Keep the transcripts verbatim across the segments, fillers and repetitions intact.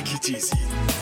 it easy.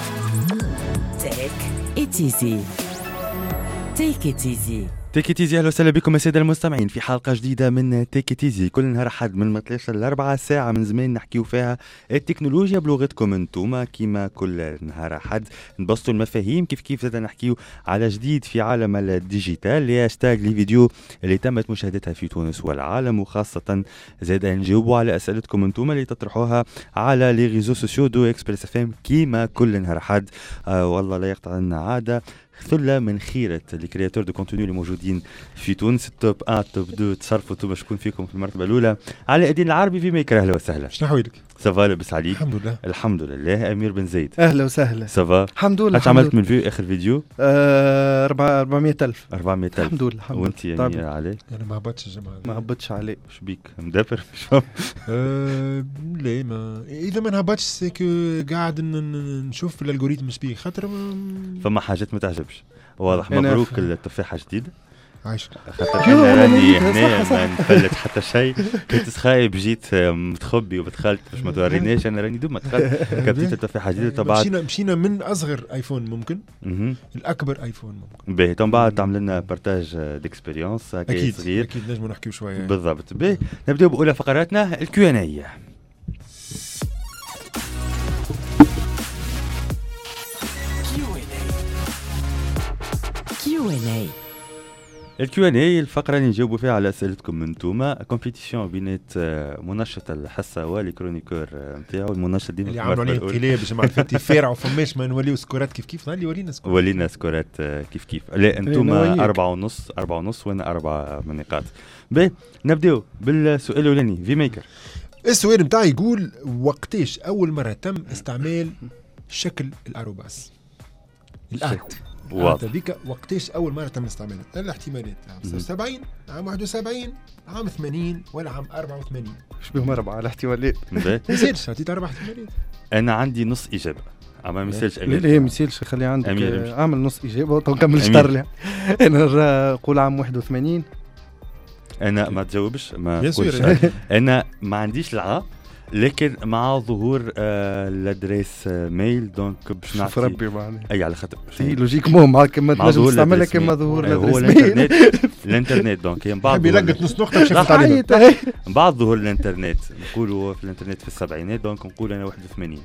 Take it easy. Take it easy. تيك إت إيزي. أهلا وسهلا بكم السادة المستمعين في حلقة جديدة من تيك إت إيزي. كل نهار أحد من مطلعش الأربعة ساعة من زمان نحكيو فيها التكنولوجيا بلغتكم انتوما كيما كل نهار أحد نبسطوا المفاهيم كيف كيف زاد نحكيو على جديد في عالم الديجيتال اللي هاشتاج لي فيديو اللي تمت مشاهدتها في تونس والعالم، وخاصة زاد نجاوبوا على أسئلتكم انتوما اللي تطرحوها على لي ريزو سوسيو دو إكسبريس إف إم كيما كل نهار أحد. آه والله لا يقطع لنا عادة ثلة من خيرة لي كرياتور دو كونتوني اللي موجودين في تونس. التوب واحد توب اثنين تصرفوا انتم شكون فيكم في المرتبة الأولى على الدين العربي في ميكر. أهلا وسهلا. شنو حوالك؟ سافا لاباس عليك؟ الحمد لله. الحمد لله. أمير بن زيد اهلا وسهلا. سافا الحمد لله. اش عملت من فيو اخر فيديو؟ آه أربعمية ألف. أربعمية ألف. الحمد لله. الحمد وانت يا أمير عليك؟ انا ما هبطش يا جماعه. ما هبطش عليه. اش بيك مدبر مش فاهم؟ أه لا ما اذا ما نهبطش سيكو قاعد نشوف الالغوريثم اش بيه خاطر فما حاجات ما تعجبش واضح. أنا مبروك ف- التفاحة جديدة. عايش. خاطر يو، انا أنا راني نريدها، هنا صح، ما نفلت حتى شيء. كنت سخايب جيت متخبي وبتخلت باش ما تورينيش. انا راني دوما دخلت كبتيت التفاحة جديدة تبعت. مشينا مشينا من اصغر ايفون ممكن مهم. الاكبر ايفون ممكن. باهي تو بعد تعمل لنا بارتاج ديكسبيريونس هكا اكيد صغير. اكيد نجموا نحكيو شويه. بالضبط. باهي نبداو باولى فقراتنا الكيو ان اي. كيو إن إيه. الكيو ان اي الفقره اللي نجاوبوا فيها على اسئلتكم انتوما. كومبيتيسيون بينات آه، منشط الحصه والكرونيكور نتاعو. المنشط ديما اللي في عملوا المرتبة عليه الأولى. انقلاب جماعه الفتي فارع وفماش ما نوليو سكورات كيف كيف. ظل يورينا سكورات. ولينا سكورات آه، كيف كيف. لا انتوما نويك. أربعة ونص أربعة ونص وانا أربعة من نقاط. باهي نبداو بالسؤال الاولاني. في ميكر السؤال نتاعي يقول وقتاش اول مره تم استعمال شكل الاروباس الات واضح. هذيك وقتاش اول مره تم استعمالها؟ الاحتمالات عام ستة وسبعين، عام واحد وسبعين، عام ثمانين، ولا عام أربعة وثمانين. مش بهم أربعة الاحتمالات. باهي ما يصيرش عطيت اربع احتمالات. انا عندي نص اجابه اما ما يصيرش لا امير. لا ما يصيرش. خلي عندك أمير آه، يمشي. اعمل نص اجابه ونكمل أمير. شطر لها. انا را- نقول عام واحد وثمانين. انا ما تجاوبش ما بيان تقولش. سور. انا ما عنديش العاب لكن مع ظهور آه الادريس آه ميل دونك باش شوف نعطي ربي معنا. اي على خاطر هي لوجيك مو معك ما مع تنجم ظهور تستعملها الأدريس كما ميل. ظهور آه، هو الادريس ميل. الانترنت الانترنت دونك هي من بعد حبي ظهور لقت نص نقطه باش يفوت علينا. حيت هاي. من بعد ظهور الانترنت. نقولوا في الانترنت في السبعينات دونك نقول انا واحد وثمانين.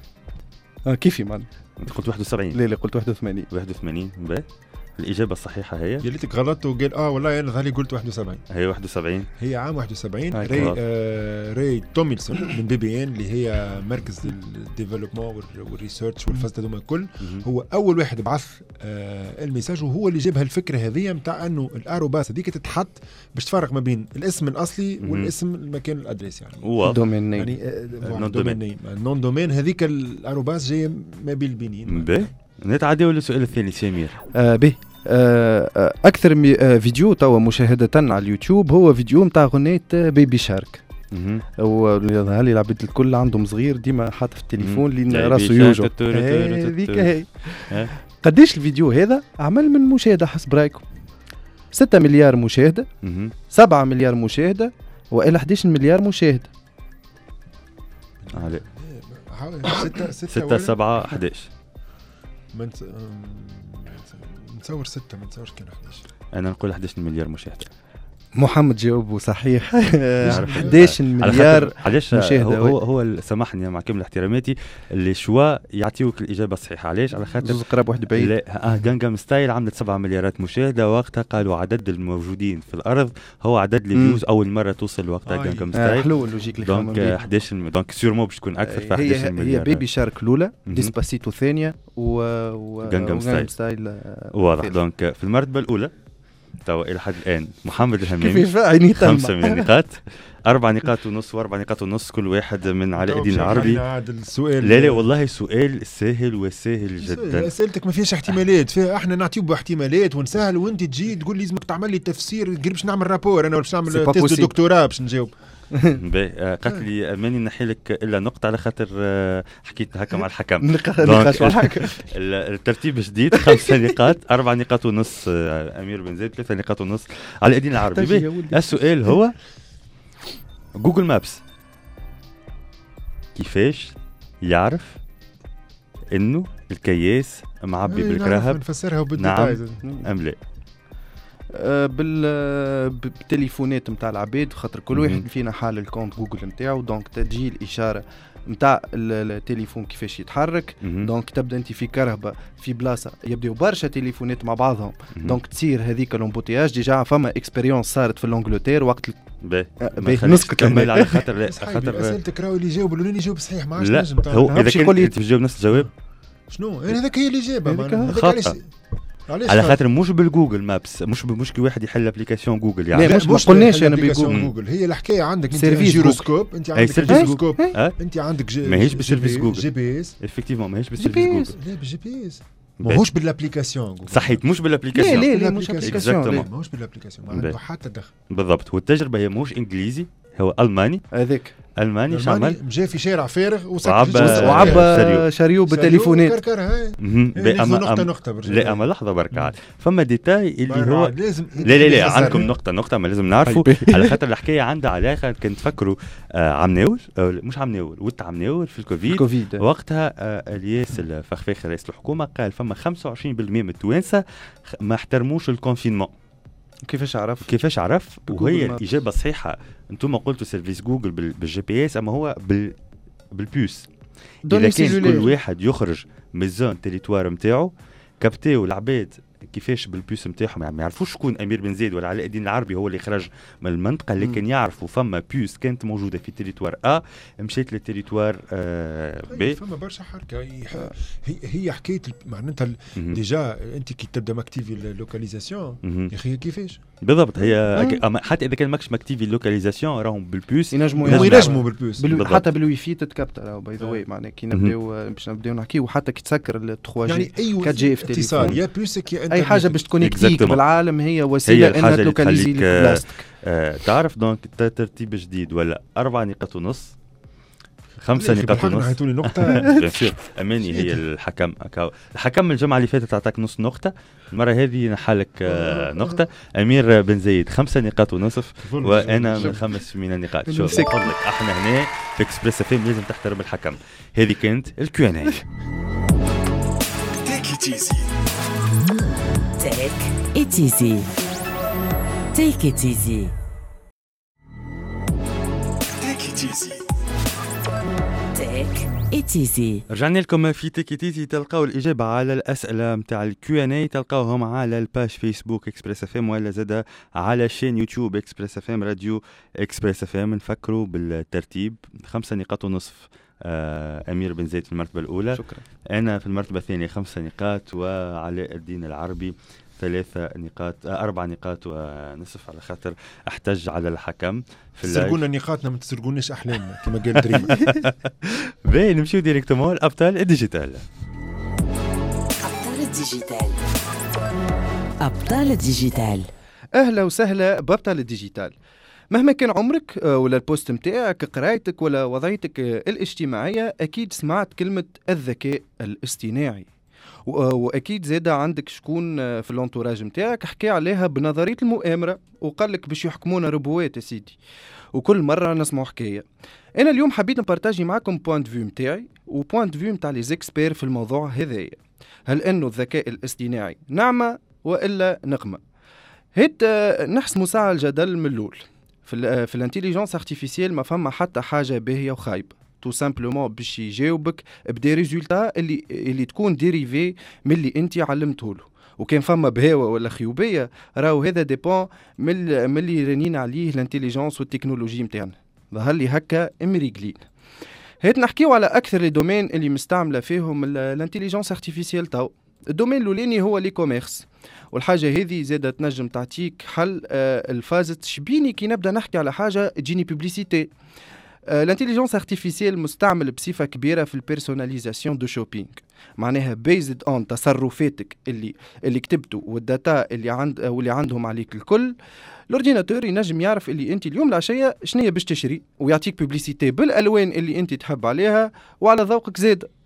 آه، كيفي معنا. انت قلت واحد وسبعين. لا لا قلت واحد وثمانين. واحد وثمانين. باهي الاجابه الصحيحه هي يا ليتك غلطت وقال اه والله انا ظهري قلت واحد وسبعين. هي واحد وسبعين. هي عام واحد وسبعين. هاي ري خلاص. آه ري توميلسون من بي بي ان اللي هي مركز الديفلوبمون والريسيرش والفازة دوما الكل. مهم. هو اول واحد بعث آه الميساج وهو اللي جاب هالفكره هذه نتاع انه الاروباس هذيك تتحط باش تفرق ما بين الاسم الاصلي مهم. والاسم المكان الادريس يعني. واضح. دومين نيم. يعني نون دومين. النون دومين هذيك الاروباس جايه ما بين البنين. باهي نتعداو للسؤال الثاني. سمير آه به آه آه، اكثر مي- آه فيديو توا مشاهده على اليوتيوب هو فيديو نتاع غنية آه، بيبي شارك. مهم. ويظهر لي العباد الكل عندهم صغير ديما حاطط في التليفون مم. اللي بيبي راسه شارك يوجع. تتورو تورو هذيك تتورو. هي. ها؟ قديش الفيديو هذا عمل من مشاهده حسب رايكم؟ ستة مليار مشاهده، مهم. سبعة مليار مشاهده، والى أحد عشر مليار مشاهده. علي. ستة ستة ستة ولا؟ سبعة أحد عشر. ما نت- أم، نتصور ستة ما نتصورش كان أحد عشر. انا نقول أحد عشر مليار مشاهده. محمد جاوبه صحيح. نعرف. أحد عشر على مليار. خاطر علاش مشاهدة، هو هو, هو ال- سامحني مع كامل احتراماتي اللي شوا يعطيوك الاجابه الصحيحه. علاش؟ على خاطر زوز قراب واحد بعيد. لا اه جانجام ستايل عملت سبعة مليارات مشاهده وقتها قالوا عدد الموجودين في الارض هو عدد الفيوز اول مره توصل وقتها آه، جانجام آه، ستايل. حلو اللوجيك اللي خمم دونك بيه. أحد عشر دونك سيرمون باش تكون اكثر في أحد هي عشر مليار. هي بيبي شارك الاولى، مهم. ديسباسيتو الثانيه و و جانجام ستايل. ستايل آه، واضح. الثالث. دونك في المرتبه الاولى توا الى حد الان محمد كيف الهمامي يفعل عيني خمسة تلمع. من النقاط. أربع نقاط ونص وأربع نقاط ونص كل واحد من علاء الدين العربي. هذا السؤال. لا لا والله سؤال سهل وسهل جدا. اسئلتك ما فيهاش احتمالات، فيها احنا نعطيو باحتمالات ونسهل وانت تجي تقول لي لازمك تعمل لي تفسير قريب باش نعمل رابور انا باش C'est نعمل pas تيست possible. دو دكتوراه باش نجاوب. باهي آه، قالت لي ماني نحي لك الا نقطه على خاطر آه، حكيت هكا مع الحكم. نقاش دونك مع الحكم. ال- الترتيب جديد. خمسة نقاط أربع نقاط ونص آه، أمير بن زيد ثلاثة نقاط ونص على الدين العربي. تجي يا باهي ولدي. السؤال هو جوجل مابس كيفاش يعرف انه الكياس معبي إيه، بالكراهب. نعرف نفسرها نعم بالديتايز. ام لا؟ آه، بال آه، بالتليفونات نتاع العباد، خاطر كل واحد فينا حال الكونت جوجل نتاعو، دونك تجي الاشاره نتاع التليفون كيفاش يتحرك. دونك تبدا انت في كرهبه في بلاصه يبداو برشا تليفونات مع بعضهم، دونك تصير هذيك لومبوتياج. ديجا فما اكسبيريونس صارت في الانجلتير وقت باهي نسكت كمل على خاطر لا خاطر اسئلتك راهو اللي يجاوب اللي يجاوب صحيح ما عادش لا نجم. هو اذا كنت انت تجاوب نفس الجواب شنو هذاك هي الاجابه. خاطئ على خاطر مش بالجوجل مابس، مش مش كي واحد يحل ابليكاسيون جوجل يعني. لا مش ما قلناش انا بجوجل. هي الحكايه عندك انت جيروسكوب، انت عندك جيروسكوب، انت عندك ماهيش بالسيرفيس جوجل جي بي اس افكتيفمون ماهيش بالسيرفيس جوجل. لا بالجي بي اس ماهوش بالابليكاسيون. صحيت مش بالابليكاسيون. لا لا مش بالابليكاسيون ماهوش بالابليكاسيون، ما عنده حتى دخل. بالضبط. والتجربه هي مش انجليزي، هو الماني. هذاك الماني شعمل جا في شارع فارغ وعبى وعبى شاريو بالتليفونات. اما نقطه نقطه لا اما لحظه بركه، فما ديتاي اللي هو لازم لا لا لا عندكم نقطه نقطه ما لازم نعرفوا على خاطر الحكايه عندها علاقه. كنت تفكروا آه عم ناول آه مش عم ناول وقت عم ناول في الكوفيد, الكوفيد. وقتها آه الياس الفخفاخ رئيس الحكومه قال فما خمسة وعشرين بالمئة من التوانسه ما احترموش الكونفينمون. كيفاش عرف كيفاش عرف وهي الاجابه صحيحه. انتم قلتوا سيرفيس جوجل بالجي بي اس، اما هو بال بالبيوس. اذا كان كل واحد يخرج من الزون تيريتوار نتاعو كابتيو العباد كيفاش بالبيوس نتاعهم، يعني ما يعرفوش شكون امير بن زيد ولا علاء الدين العربي هو اللي خرج من المنطقه، لكن يعرفوا فما بيوس كانت موجوده في تيريتوار ا مشيت للتيريتوار آه بي. فما برشا حركه. هي هي حكايه معناتها ديجا انت كي تبدا ماكتيفي اللوكاليزاسيون يا اخي كيفاش بالضبط. هي حتى اذا كان ماكش ماكتيفي اللوكاليزاسيون راهم بالبيوس ينجموا ينجموا بالبيوس بل... حتى بالوي في تتكابتر باي ذا واي. معناها كي نبداو باش نبداو نحكيو حتى كي تسكر ال ثري جي يعني اي جي في اتصال يا بيوسك يا اي حاجه باش تكونيكتيك بالعالم هي وسيله انها تلوكاليزي البلاستيك. آه تعرف دونك ترتيب جديد ولا أربعة نقاط ونص خمسة نقاط ونص. هاتولي نقطة. أماني هي الحكم الحكم الجمعة اللي فاتت أعطاك نص نقطة، المرة هذه نحالك آه نقطة. أمير بن زيد خمسة نقاط ونصف وأنا من خمس من النقاط. شوف فضلك احنا هنا في اكسبريس اف ام لازم تحترم الحكم. هذه كانت الكيو ان اي. Take it easy. Take it easy. Take it easy. Take it easy. رجعنا لكم في تيك إت إيزي. تلقاو الإجابة على الأسئلة متاع الكيو ان اي تلقاوهم على الباج فيسبوك اكسبريس اف ام ولا زادا على شين يوتيوب اكسبريس اف ام راديو اكسبريس اف ام. نفكروا بالترتيب خمسة نقاط ونصف آه أمير بن زيد في المرتبة الأولى. شكرا. أنا في المرتبة الثانية خمسة نقاط وعلاء الدين العربي ثلاثة نقاط آه أربع نقاط ونصف على خاطر احتج على الحكم في تسرقونا نقاطنا ما تسرقونيش أحلامنا كما قال دريم. باهي نمشيو ديريكتومون الأبطال الديجيتال. أبطال الديجيتال. أبطال الديجيتال. أهلا وسهلا بأبطال الديجيتال. مهما كان عمرك ولا البوست متاعك قرايتك ولا وضعيتك الاجتماعية أكيد سمعت كلمة الذكاء الاصطناعي، واكيد زاده عندك شكون في الانتوراج نتاعك حكى عليها بنظريه المؤامره وقال لك باش يحكمونا ربوات يا سيدي، وكل مره نسمع حكايه. انا اليوم حبيت نبارطاجي معكم بوينت فيو نتاعي وبوينت فيو نتاع لي زيكسبير في الموضوع هذايا. هل انه الذكاء الاصطناعي نعمه والا نقمه؟ هيت نحسموا ساعه الجدل من الاول. في في الانتيليجنس ارتيفيسيال ما فما حتى حاجه باهيه وخايبه، تو سامبلومون باش يجاوبك بدي ريزولتا اللي اللي تكون ديريفي من اللي انت علمته له. وكان فما بهاوه ولا خيوبيه راهو هذا ديبون من من اللي رانين عليه الانتيليجنس والتكنولوجي نتاعنا. ظهر لي هكا امريكلين. هيت نحكيو على اكثر لي دومين اللي مستعمله فيهم الانتيليجنس ارتيفيسيال. تو الدومين الاولاني هو لي كوميرس، والحاجه هذه زاده تنجم تعطيك حل آه الفازة شبيني كي نبدا نحكي على حاجه تجيني بوبليسيتي. الانتيليجنس ارتيفيسيال مستعمل بصفه كبيره في البيرسوناليزاسيون دو شوبينغ، معناها بيزد اون تصرفاتك اللي اللي كتبته والداتا اللي عند واللي عندهم عليك الكل. الاورديناتور ينجم يعرف اللي انت اليوم العشيه شنية باش تشري ويعطيك بوبليسيتي بالالوان اللي انت تحب عليها وعلى ذوقك زاد.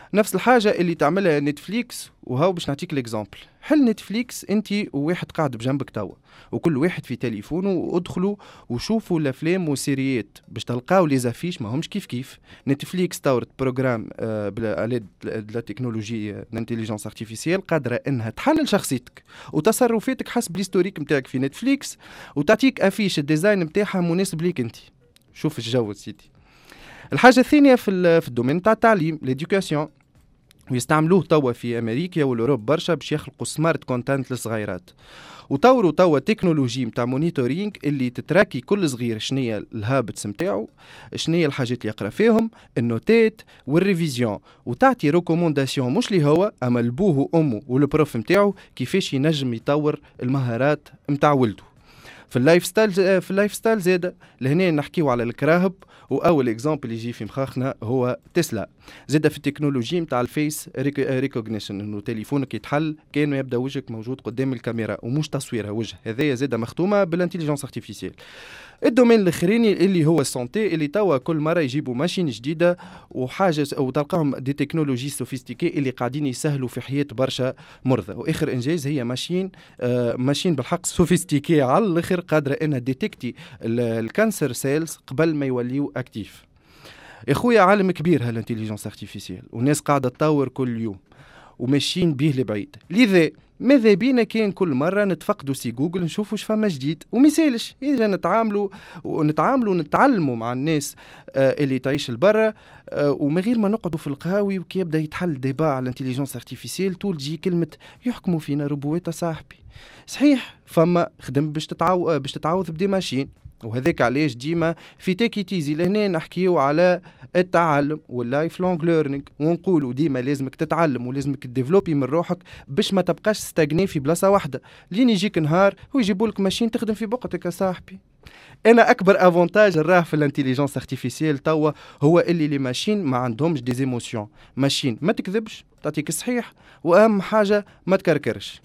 نفس الحاجة اللي تعملها نتفليكس. وهاو باش نعطيك الاكزامبل. حل نتفليكس انت وواحد قاعد بجنبك توا وكل واحد في تليفونه وادخلوا وشوفوا الافلام والسيريات باش تلقاو لي زافيش ما همش كيف كيف. نتفليكس طورت بروجرام آه بلا تكنولوجي الانتيليجنس ارتيفيسيال قادرة انها تحلل شخصيتك وتصرفاتك حسب الهيستوريك نتاعك في نتفليكس وتعطيك افيش الديزاين نتاعها مناسب ليك انت. شوف الجو سيدي. الحاجة الثانية في في الدومين تاع التعليم ليدوكاسيون ويستعملوه توا في أمريكا والأوروب برشا باش يخلقوا سمارت كونتنت للصغيرات. وطوروا توا تكنولوجي متاع مونيتورينغ اللي تتراكي كل صغير شنية الهابتس متاعو، شنية الحاجات اللي يقرأ فيهم، النوتات والريفيزيون، وتعطي ريكومونداسيون مش لي هو أما لبوه وأمه والبروف متاعو كيفاش ينجم يطور المهارات متاع ولده. في اللايف ستايل في اللايف ستايل زاده لهنا نحكيو على الكراهب، واول اكزامبل يجي في مخاخنا هو تسلا. زاده في التكنولوجي نتاع الفيس ريكوغنيشن، انه تليفونك يتحل كانه يبدا وجهك موجود قدام الكاميرا ومش تصويرها وجه، هذايا زاده مختومه بالانتيليجنس ارتيفيسيال. الدومين الاخراني اللي هو السونتي، اللي توا كل مره يجيبوا ماشين جديده وحاجه وتلقاهم دي تكنولوجي سوفيستيكي اللي قاعدين يسهلوا في حياه برشا مرضى. واخر انجاز هي ماشين آه ماشين بالحق سوفيستيكي على الاخر قادره انها ديتكتي الكانسر سيلز قبل ما يوليوا اكتيف. يا خويا عالم كبير هالانتيليجنس ارتيفيسيال والناس قاعده تطور كل يوم وماشيين بيه لبعيد. لذا ماذا بينا كان كل مرة نتفقدوا سي جوجل نشوفوا ايش فما جديد ومثالش إذا نتعاملوا ونتعاملوا ونتعلموا مع الناس آه اللي تعيش البرة آه ومن غير ما نقعدوا في القهاوي وكي يبدا يتحل ديبا على الانتيليجنس ارتيفيسيال طول جي كلمة يحكموا فينا ربوات صاحبي. صحيح فما خدم باش تتعو باش تتعوض بدي ماشين، وهذاك علاش ديما في تيكي تيزي لهنا نحكيو على التعلم واللايف لونغ ليرنينغ، ونقولوا ديما لازمك تتعلم ولازمك تديفلوبي من روحك باش ما تبقاش ستاغني في بلاصه واحده لين يجيك نهار ويجيبوا لك ماشين تخدم في بقعتك يا صاحبي. انا اكبر افونتاج الراه في الانتيليجنس ارتيفيسيال توا هو اللي لي ماشين ما عندهمش دي ايموشن، ماشين ما تكذبش تعطيك الصحيح، واهم حاجه ما تكركرش.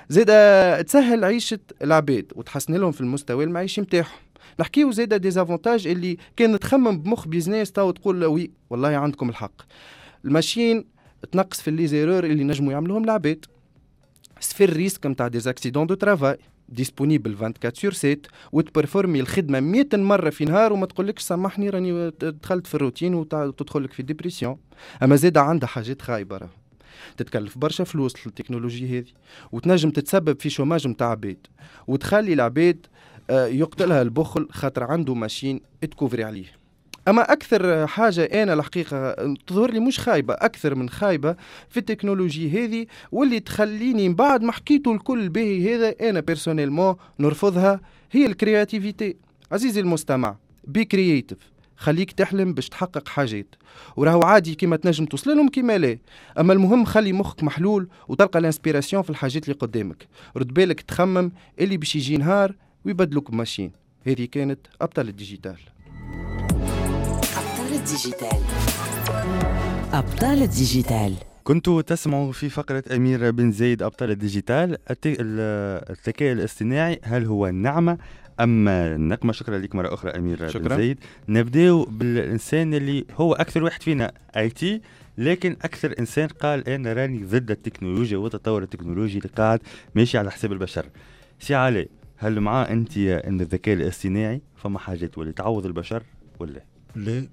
زيدا تسهل عيشه العباد وتحسن لهم في المستوى المعيشي نتاعهم. نحكيو زيدا ديزافونتاج اللي كان تخمم بمخ بيزنس تو تقول وي والله عندكم الحق، الماشين تنقص في لي زيرور اللي نجموا يعملوهم العباد، صفر الريسك نتاع دي اكسيدون دو ترافاي، ديسپونيبل أربعة وعشرين سور سبعة وتبرفورمي الخدمه مية مره في نهار وما تقولكش سامحني راني دخلت في الروتين وتدخلك في ديبريسيون. اما زيدا عندها حاجات خايبه راه تتكلف برشا فلوس التكنولوجيا هذه وتنجم تتسبب في شوماج نتاع عباد وتخلي العباد يقتلها البخل خاطر عنده ماشين تكوفري عليه. اما اكثر حاجه انا الحقيقه تظهر لي مش خايبه اكثر من خايبه في التكنولوجيا هذه واللي تخليني بعد ما حكيته الكل به هذا انا بيرسونيلمون نرفضها، هي الكرياتيفيتي. عزيزي المستمع بي كرياتيف، خليك تحلم باش تحقق حاجات وراهو عادي كيما تنجم توصل لهم كيما لا، اما المهم خلي مخك محلول وتلقى الانسبيراسيون في الحاجات اللي قدامك. رد بالك تخمم اللي باش يجي نهار ويبدلوك بماشين. هذه كانت أبطال الديجيتال. أبطال الديجيتال أبطال الديجيتال كنتوا تسمعوا في فقرة أمير بن زايد أبطال الديجيتال. الذكاء الاصطناعي هل هو نعمة أم نقمة؟ شكرا لك مرة أخرى أمير شكرا. بن زايد. نبدأ بالإنسان اللي هو أكثر واحد فينا آي تي، لكن أكثر إنسان قال أنا راني ضد التكنولوجيا والتطور التكنولوجي اللي قاعد ماشي على حساب البشر. سي علي، هل مع أنت أن الذكاء الاصطناعي فما حاجات واللي تعوض البشر ولا لا؟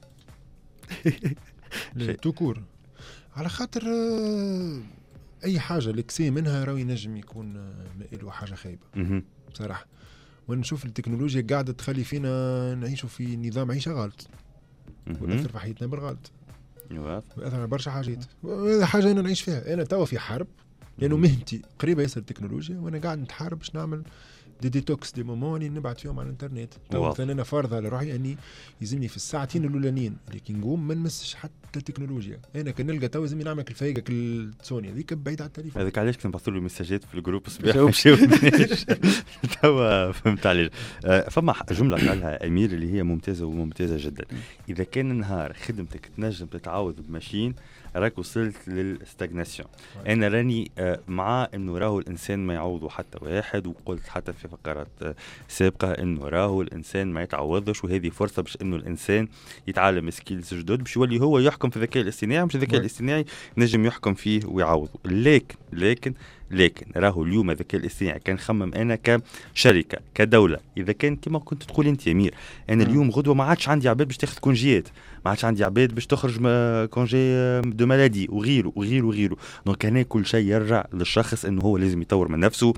لا توكور، على خاطر أي حاجة لكسي منها راوي نجم يكون مائل وحاجة خايبة بصراحة. ونشوف التكنولوجيا قاعدة تخلي فينا نعيشوا في نظام عيشة غلط ونأثر في حياتنا بالغلط ويأثر على برشا حاجات. هذا حاجة أنا نعيش فيها. أنا توا في حرب لأنه يعني مهنتي قريبة ياسر التكنولوجيا وأنا قاعد نتحارب باش نعمل دي ديتوكس دي مومون نبعث فيهم على الانترنت. مثلا أنا فرض على روحي أني يلزمني في الساعتين الأولانيين اللي كي نقوم ما نمسش حتى التكنولوجيا. أنا كان نلقى توا يلزمني نعمل الفايقة السوني هذيك بعيد على التليفون. هذاك علاش كنت نبعث له مساجات في الجروب صباح مشاو توا فهمت عليه. فما جملة قالها أمير اللي هي ممتازة وممتازة جدا. إذا كان نهار خدمتك تنجم تتعوض بماشين راك وصلت للستاغناسيون. انا راني مع انه راهو الانسان ما يعوضه حتى واحد، وقلت حتى في فقرات سابقة إنه راهو الإنسان ما يتعوضش، وهذه فرصة باش إنه الإنسان يتعلم سكيلز جدد باش يولي هو يحكم في الذكاء الاصطناعي، مش الذكاء الاصطناعي نجم يحكم فيه ويعوضه. لكن لكن لكن راهو اليوم الذكاء الاصطناعي كان خمم انا كشركه كدوله، اذا كان كما كنت تقول انت يا امير، انا اليوم غدوه ما عادش عندي عباد باش تاخذ كونجيات، ما عادش عندي عباد باش تخرج كونجي دو مالادي وغيره وغيره وغيره. دونك هنا كل شيء يرجع للشخص انه هو لازم يطور من نفسه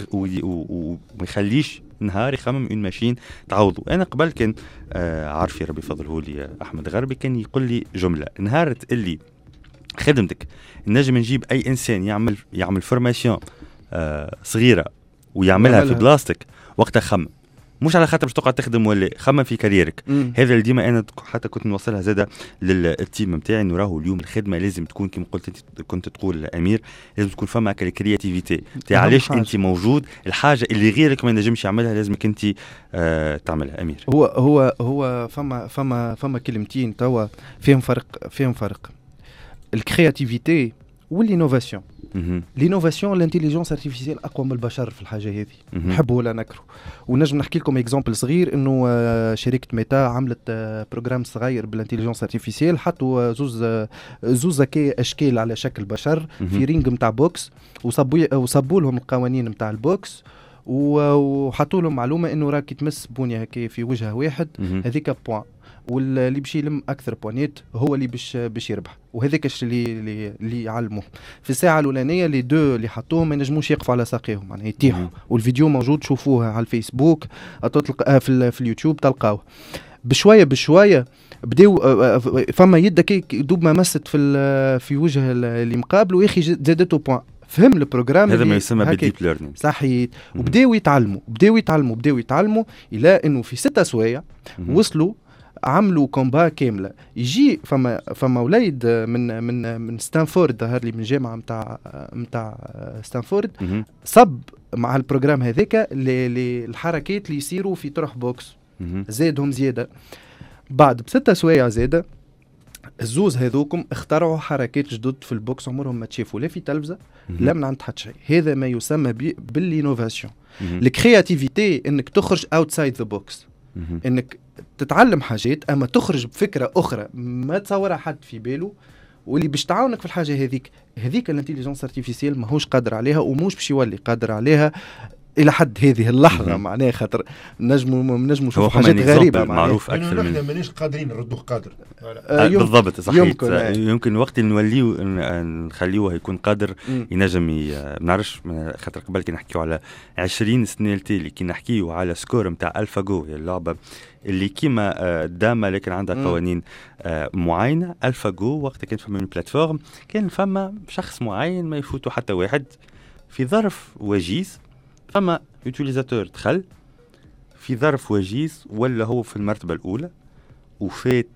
وما يخليش نهار يخمم اون ماشين تعوضه. انا قبل كان آه عارف يا ربي فضله لي احمد غربي كان يقول لي جمله، نهارت اللي خدمتك نجم نجيب اي انسان يعمل يعمل فورماسيون آه صغيره ويعملها في بلاستيك وقتها خمم، مش على خاطر باش تقعد تخدم ولا خمم في كاريرك. هذا اللي ديما انا حتى كنت نوصلها زاده للتيم نتاعي، انه راهو اليوم الخدمه لازم تكون كما قلت انت كنت تقول امير، لازم تكون فما الكرياتيفيتي تاع علاش انت موجود، الحاجه اللي غيرك ما ينجمش يعملها لازمك انت آه تعملها. امير هو هو هو فما فما فما كلمتين توا فيهم فرق فيهم فرق الكرياتيفيتي والانوفاسيون. لينوفاسيون الانتيليجنس ارتيفيسيال اقوى من البشر في الحاجه هذه، نحبه ولا نكره. ونجم نحكي لكم اكزامبل صغير، انه شركه ميتا عملت بروجرام صغير بالانتيليجنس ارتيفيسيال، حطوا زوز زوز اشكال على شكل بشر في رينج نتاع بوكس، وصبوا وصبوا لهم القوانين نتاع البوكس، وحطوا لهم معلومه انه راكي تمس بونيه هكا في وجه واحد هذيك بوان، واللي باش يلم اكثر بوانيت هو اللي باش باش يربح. وهذاك الشيء اللي اللي يعلموه في الساعه الاولانيه. لي دو اللي حطوهم ما ينجموش يقفوا على ساقيهم، معناها يتيحوا. والفيديو موجود تشوفوه على الفيسبوك، تلقى في, في اليوتيوب تلقاوه. بشويه بشويه بداو فما يدك دوب ما مست في في وجه اللي مقابله، يا اخي زادته بوان، فهم البروجرام هذا ما يسمى بالديب ليرنينغ. صحيح. وبداو يتعلموا بداو يتعلموا بداو يتعلموا الى انه في ستة سوايع وصلوا عملوا كومبا كامله. يجي فما فما وليد من من من ستانفورد، ظهر لي من جامعه نتاع نتاع ستانفورد، صب مع البروجرام هذاك الحركات اللي يصيروا في طرح بوكس، زادهم زياده. بعد بستة سوايع زاده الزوز هذوكم اخترعوا حركات جدد في البوكس عمرهم ما تشافوا لا في تلفزه لا من عند حد شيء. هذا ما يسمى بالانوفاسيون. الكرياتيفيتي انك تخرج اوتسايد ذا بوكس، انك تتعلم حاجات اما تخرج بفكره اخرى ما تصورها حد في باله، واللي باش تعاونك في الحاجه هذيك. هذيك الانتيليجنس ارتيفيسيال ماهوش قادر عليها ومش باش يولي قادر عليها الى حد هذه اللحظه. معناها خاطر نجموا نجموا نشوفوا حاجات غريبه معروف اكثر من مانيش قادرين نردوه قادر. آه بالضبط صحيح. يمكن, يمكن وقت نوليو نخليوه يكون قادر ينجم ما نعرفش، خاطر قبل كي نحكيو على عشرين سنه التالي كي نحكيو على سكور نتاع الفا جو، اللعبه اللي كيما داما لكن عندها قوانين معينه. الفا جو وقت كان فما من بلاتفورم كان فما شخص معين ما يفوتوا حتى واحد في ظرف وجيز، فما يوتيليزاتور دخل في ظرف وجيز ولا هو في المرتبة الأولى وفات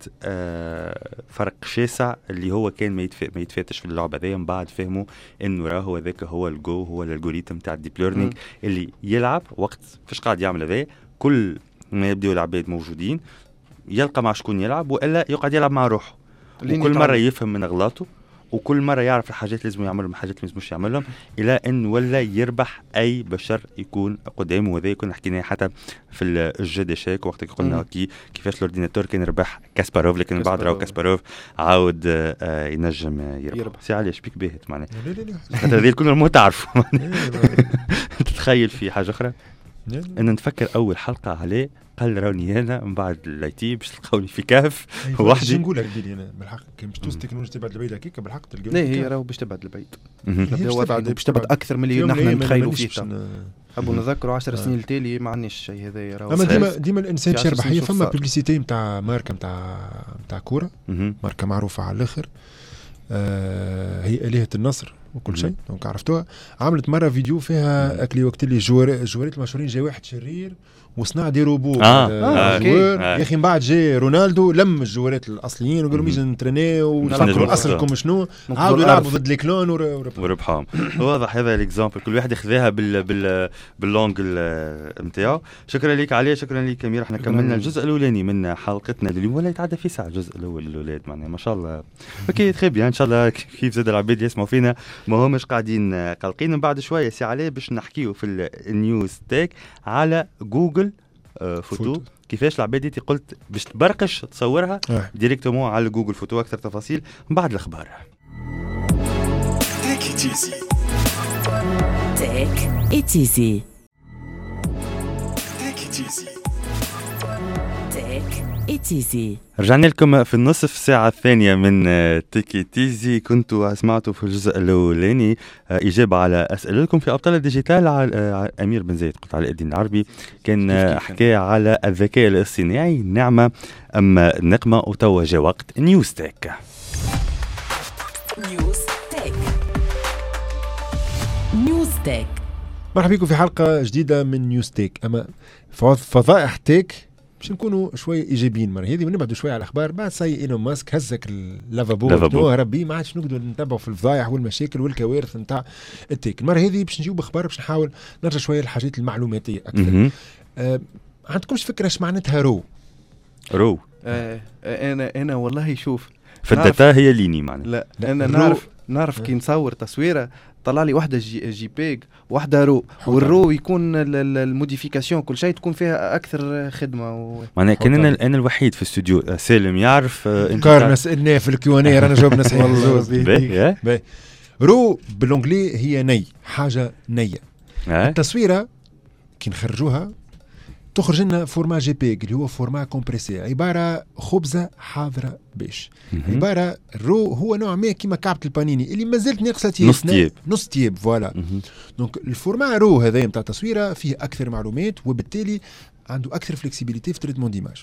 آه فرق شاسع اللي هو كان ما, يتف... ما يتفاتش في اللعبة ذي. من بعد فهموا إنه راهو ذاك هو الجو، هو الالجوريتم تاع الديب ليرنينج اللي يلعب وقت فاش قاعد يعمل ذي. كل ما يبدأوا العباد موجودين يلقى مع شكون يلعب، وإلا يقعد يلعب مع روحه، وكل مرة يفهم من أغلاطه، وكل مرة يعرف الحاجات لازم يعملهم الحاجات اللي لازمش يعملهم، إلى أن ولا يربح أي بشر يكون قدامه. وذا يكون حكينا حتى في الجد شاك وقت قلنا كي كيفاش الأورديناتور كان ربح كاسباروف، لكن بعد راهو كاسباروف عاود آه ينجم يربح, يربح. سي علاش بيك باهت معناها هذا الكل ما تعرفوا. تتخيل في حاجة أخرى أن نفكر أول حلقة عليه قال راني أنا من بعد الايتي باش تلقوني في كهف وحدي. نقول لك ديلي أنا بالحق كي باش توصل تكنولوجيا تبعد البعيد هكاك بالحق تلقى. لا هي راهو باش تبعد البعيد، باش تبعد أكثر من اللي نحن نتخيلوا فيه. أبو نذكروا عشر سنين التالي ما عندناش شيء هذا. راهو أما ديما ديما الإنسان باش يربح. هي فما بوبليسيتي نتاع ماركة نتاع نتاع كورة، ماركة معروفة على الآخر، آه هي آلهة النصر وكل شيء دونك عرفتوها. عملت مرة فيديو فيها أكلي وقت اللي جوار جوارات المشهورين جاي واحد شرير وصنع دي روبو آه. آه. الجوار. آه. يا اخي من بعد جاي رونالدو لم الجوارات الاصليين وقالوا ميجي نترينيو ونفكروا اصلكم شنو عاودوا يلعبوا ضد الكلون وربحهم. واضح هذا الاكزامبل كل واحد ياخذها بال بال باللونج نتاعو. شكرا لك عليه، شكرا لك امير. احنا كملنا الجزء الاولاني من حلقتنا اليوم، ولا يتعدى في ساعه الجزء الاول الاولاد معناها ما شاء الله. اوكي تخي بيان ان شاء الله كيف زاد العباد يسمعوا فينا ما همش قاعدين قلقين. من بعد شويه سي عليه باش نحكيو في النيوز تاك على جوجل آه فوتو, فوتو. كيفاش العباد دي قلت باش تبرقش تصورها آه. ديريكتومون على جوجل فوتو. اكثر تفاصيل من بعد الاخبار. تيك إت إيزي. تيك إت إيزي. تيك إت إيزي. تيك إت إيزي. رجعنا لكم في النصف ساعة الثانية من تيك إت إيزي. كنتوا سمعتوا في الجزء الأولاني إجابة على أسئلة لكم في أبطال الديجيتال. على أمير بن زايد قلت على الدين العربي كان حكى على الذكاء الاصطناعي نعمة أم نقمة. وتوجه وقت نيوز تيك. نيوز تيك. نيوز تيك. مرحبا بكم في حلقة جديدة من نيوز تيك. أما فضائح تيك باش نكونوا شويه ايجابيين المره هذه ونبعدوا شويه على الاخبار. بعد سي ايلون ماسك هزك اللافابو ربي ما عادش نقدروا نتبعوا في الفضايح والمشاكل والكوارث نتاع التيك. المره هذه باش نجيو باخبار باش نحاول نرجع شويه للحاجات المعلوماتيه اكثر. آه عندكمش فكره ايش معناتها رو؟ رو آه انا انا والله شوف في الداتا هي ليني معناها. لا, لا انا نعرف نعرف كي نصور تصويره طلع لي واحدة جي, جي بيج واحدة رو، والرو يكون الموديفيكاسيون كل شيء تكون فيها أكثر خدمة و... معناها كان أنا, أنا الوحيد في الاستوديو سالم يعرف. كارنا سألناه في الكيوانير رانا جاوبنا صحيح. والله رو بالانجلي هي ني، حاجة نية. التصويرة كي نخرجوها تخرج لنا فورما جي بيج اللي هو فورما كومبريسي، عباره خبزه حاضره باش. عباره الرو هو نوع ما كيما كعبه البانيني اللي مازالت ناقصه تيب نص تيب نص تيب فوالا. دونك الفورما رو هذا نتاع التصويره فيه اكثر معلومات وبالتالي عنده اكثر فلكسيبيليتي في تريتمون ديماج.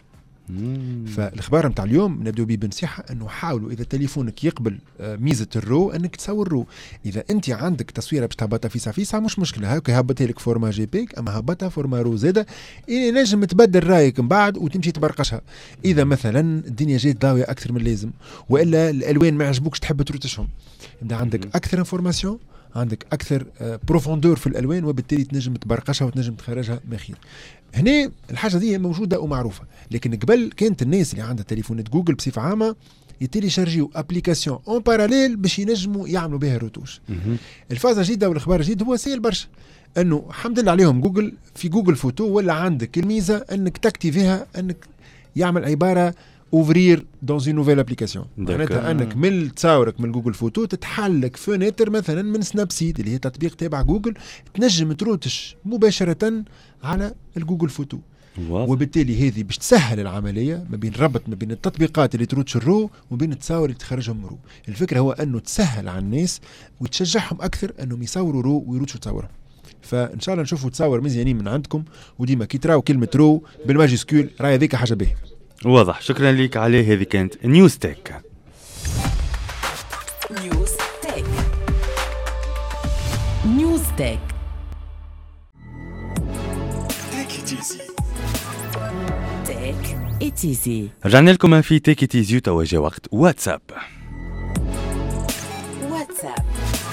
فالاخبار نتاع اليوم نبداو به بنصيحه انه حاولوا اذا تليفونك يقبل ميزه الرو انك تصور رو. اذا انت عندك تصويره باش تهبطها فيسع فيسع مش مشكله، هاكا هبطها لك فورما جي بيك، اما هبطها فورما رو زاده اللي نجم تبدل رايك من بعد وتمشي تبرقشها. اذا مثلا الدنيا جات ضاويه اكثر من اللازم والا الالوان ما عجبوكش تحب تروتشهم، يبدا عندك اكثر انفورماسيون، عندك اكثر بروفوندور في الالوان وبالتالي تنجم تبرقشها وتنجم تخرجها بخير. هنا الحاجه دي موجوده ومعروفه، لكن قبل كانت الناس اللي عندها تليفونات جوجل بصفه عامه يتيلي شارجيو ابليكاسيون اون باراليل باش ينجموا يعملوا بها روتوش. الفازه الجديده والاخبار الجديد هو سهل برشا انه الحمد لله عليهم جوجل في جوجل فوتو ولا عندك الميزه انك تكتيفيها انك يعمل عباره اوفرير دون اون نوفيل ابليكاسيون. معناتها انك من تصاورك من جوجل فوتو تتحلك فونيتر مثلا من سناب سيت اللي هي تطبيق تابع جوجل، تنجم تروتش مباشره على الجوجل فوتو. وبالتالي هذه باش تسهل العمليه ما بين ربط ما بين التطبيقات اللي تروتش الرو وبين التصاور اللي تخرجهم رو. الفكره هو انه تسهل على الناس وتشجعهم اكثر انهم يصوروا رو ويروتشوا تصورهم. فان شاء الله نشوفوا تصاور مزيانين من عندكم، وديما كي تراو كلمه رو بالماجيسكول راهي هذيك حاجه باهيه. واضح، شكرا لك عليه. هذه كانت نيوز تيك. نيوز تيك. نيوز تيك. تيك إت إيزي. تيك إت إيزي. رجعنا لكم في تيك إت إيزي وتوجه وقت واتساب. واتساب.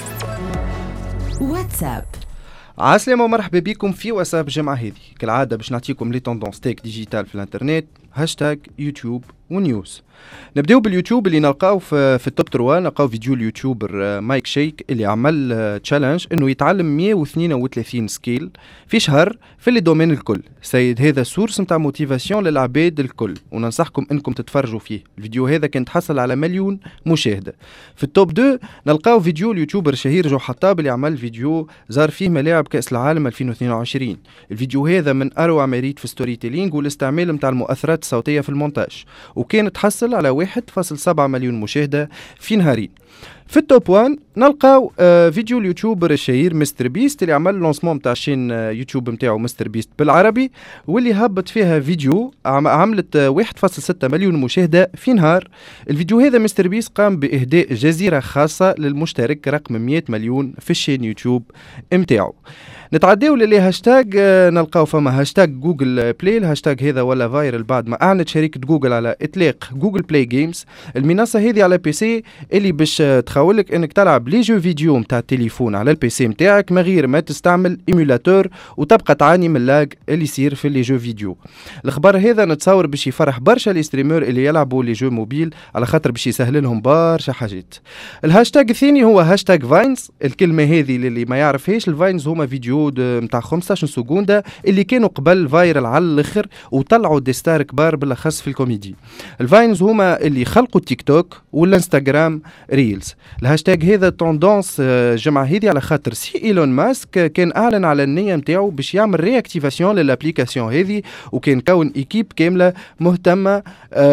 واتساب. عسلامة ومرحبا بكم في واتساب الجمعة هذه. كالعادة باش نعطيكم لي توندونس تيك ديجيتال في الانترنت، هاشتاج يوتيوب ونيوز. نبداو باليوتيوب اللي نلقاو في, في التوب ثلاثة. نلقاو فيديو اليوتيوبر مايك شيك اللي عمل تشالنج انه يتعلم مية واثنين وثلاثين سكيل في شهر في لي دومين الكل. سيد هذا سورس نتاع موتيفاسيون للعباد الكل، وننصحكم انكم تتفرجوا فيه. الفيديو هذا كان تحصل على مليون مشاهده. في التوب اثنين نلقاو فيديو اليوتيوبر الشهير جو حطاب اللي عمل فيديو زار فيه ملاعب كاس العالم ألفين واثنين وعشرين. الفيديو هذا من اروع ما يريد في ستوري تيلينج والاستعمال نتاع المؤثرات الصوتيه في المونتاج، وكان تحصل على واحد فاصلة سبعة مليون مشاهده في نهارين. في التوب واحد نلقاو آه فيديو اليوتيوبر الشهير مستر بيست اللي عمل لونسمون نتاع شين آه يوتيوب نتاعو مستر بيست بالعربي، واللي هبط فيها فيديو عم عملت آه واحد فاصلة ستة مليون مشاهدة في نهار. الفيديو هذا مستر بيست قام بإهداء جزيرة خاصة للمشترك رقم مئة مليون في الشين يوتيوب نتاعو. نتعداو للي هاشتاج آه نلقاو فما هاشتاج جوجل بلاي. الهاشتاج هذا ولا فايرل بعد ما اعلنت شركه جوجل على اطلاق جوجل بلاي جيمز. المنصه هذه على بي سي اللي باش تخولك انك تلعب لي جو فيديو نتاع التليفون على البي سي نتاعك من غير ما تستعمل ايميولاتور وتبقى تعاني من اللاج اللي يصير في لي جو فيديو. الخبر هذا نتصور باش يفرح برشا لي ستريمر اللي يلعبوا لي جو موبيل على خاطر باش يسهل لهم برشا حاجات. الهاشتاج الثاني هو هاشتاج فاينز. الكلمه هذه اللي ما يعرفهاش، الفاينز هما فيديو نتاع خمسطاش سكوندة اللي كانوا قبل فايرل على الاخر وطلعوا دي ستار كبار بالاخص في الكوميدي. الفاينز هما اللي خلقوا التيك توك والانستغرام ريلز. الهاشتاج هذا توندونس الجمعه هذه على خاطر سي ايلون ماسك كان اعلن على النيه نتاعو باش يعمل رياكتيفاسيون للابليكاسيون هذه، وكان كون ايكيب كامله مهتمه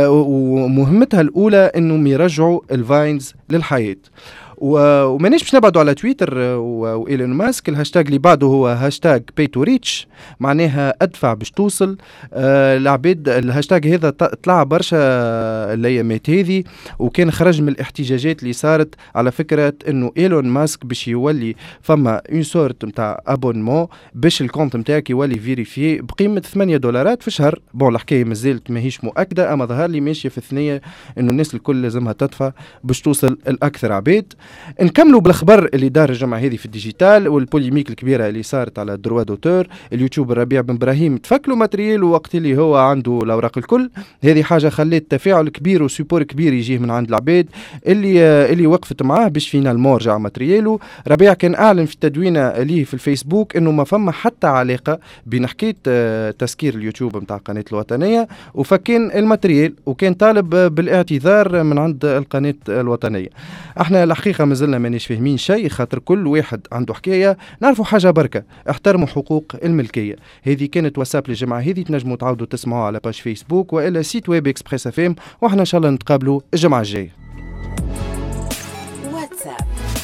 ومهمتها الاولى انهم يرجعوا الفاينز للحياه. ومانيش باش نبعدوا على تويتر وايلون ماسك. الهاشتاج اللي بعده هو هاشتاج باي تو ريتش، معناها ادفع باش توصل. آه العباد الهاشتاج هذا طلع برشا الايامات هذه، وكان خرج من الاحتجاجات اللي صارت على فكره انه ايلون ماسك باش يولي فما اون سورت نتاع ابونمون باش الكونت نتاعك يولي فيريفي بقيمه ثمانية دولارات في الشهر. بون الحكايه مازالت ماهيش مؤكده، اما ظهر لي ماشيه في الثنيه انه الناس الكل لازمها تدفع باش توصل الاكثر عباد. نكملوا بالاخبار اللي دار الجمعه هذه في الديجيتال والبوليميك الكبيره اللي صارت على دروا دوتور. اليوتيوبر ربيع بن ابراهيم تفكلوا ماتريال وقت اللي هو عنده الاوراق الكل. هذه حاجه خلت تفاعل كبير وسيبور كبير يجيه من عند العباد اللي اللي وقفت معاه باش فينالمون رجع ماتريالو. ربيع كان اعلن في التدوينه ليه في الفيسبوك انه ما فما حتى علاقه بين حكايه تسكير اليوتيوب نتاع قناه الوطنيه وفكين الماتريال، وكان طالب بالاعتذار من عند القناه الوطنيه. احنا الحقيقه مازلنا مانيش فاهمين شيء، خاطر كل واحد عنده حكايه. نعرفوا حاجه بركه، احترموا حقوق الملكيه. هذه كانت واتساب للجماعه هذه، تنجموا تعاودوا تسمعوا على باج فيسبوك والا سيت ويب اكسبريس اف ام، واحنا ان شاء الله نتقابلوا الجمعه الجايه. واتساب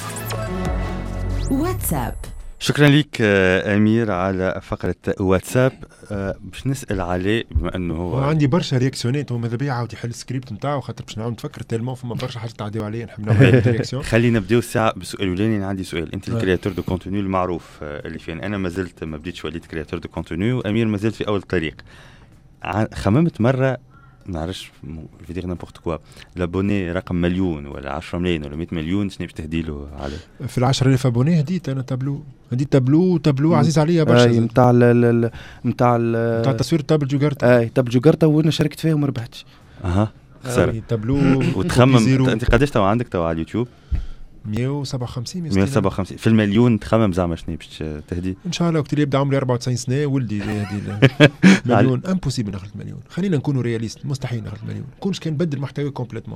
واتساب شكرا لك امير على فقره واتساب. باش نسال عليه بما انه هو عندي برشا رياكسيونات، وماذا بيا عاود يحل السكريبت نتاعو خاطر باش نعاود نفكر تالمون فما برشا حاجات تعديو عليا نحب نعمل رياكسيون. خلينا نبداو الساعه بالسؤال الاولاني. انا عندي سؤال، انت الكرياتور دو كونتوني المعروف اللي فين، انا ما زلت ما بديتش وليت كرياتور دو كونتوني، وامير ما زلت في اول الطريق. خممت مره نعرفش في دير نيمبورت كوا لابوني رقم مليون ولا عشرة ملايين ولا مئة مليون، شنو باش تهدي له على في العشرة آلاف ابوني؟ هديت انا تابلو، هديت تابلو تابلو عزيز عليا برشا. اي نتاع ال نتاع نتاع تصوير تابل جوجرتا. اي تابل جوجرتا وانا شاركت فيها وما ربحتش. اها خساره تابلو. وتخمم انت قداش تو عندك تو على اليوتيوب؟ مئة وسبعة وخمسين مئة وسبعة وخمسين في المليون. تخمم زعما شنو باش تهدي؟ ان شاء الله وقت اللي يبدا عمري أربعة وتسعين سنه ولدي يهدي مليون. امبوسيبل نخلط مليون، خلينا نكونوا رياليست، مستحيل نخلط مليون. كونش كان بدل محتوى كومبليتمون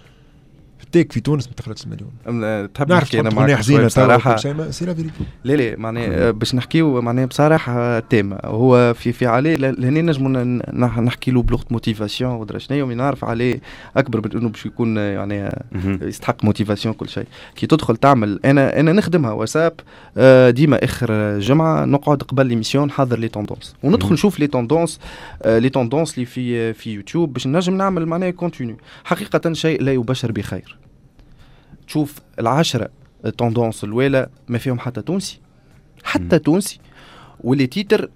تيك في تونس ما تخلطش المليون. تحب نحكي انا معك شويه بصراحه؟ سي لا فيريتي. لا لا معناها باش نحكيو معناها بصراحه تيم هو في في عليه لهنا نجموا نحكي له بلغه موتيفاسيون ودرا شنو، ومن نعرف عليه اكبر من انه باش يكون يعني يستحق موتيفاسيون كل شيء. كي تدخل تعمل انا انا نخدمها واتساب ديما اخر جمعه نقعد قبل ليميسيون نحضر لي توندونس وندخل نشوف لي توندونس لي توندونس اللي في في يوتيوب باش نجم نعمل معناها كونتينيو. حقيقه شيء لا يبشر بخير. تشوف العشرة توندونس الأولى ما فيهم حتى تونسي، حتى م. تونسي، واللي تيتر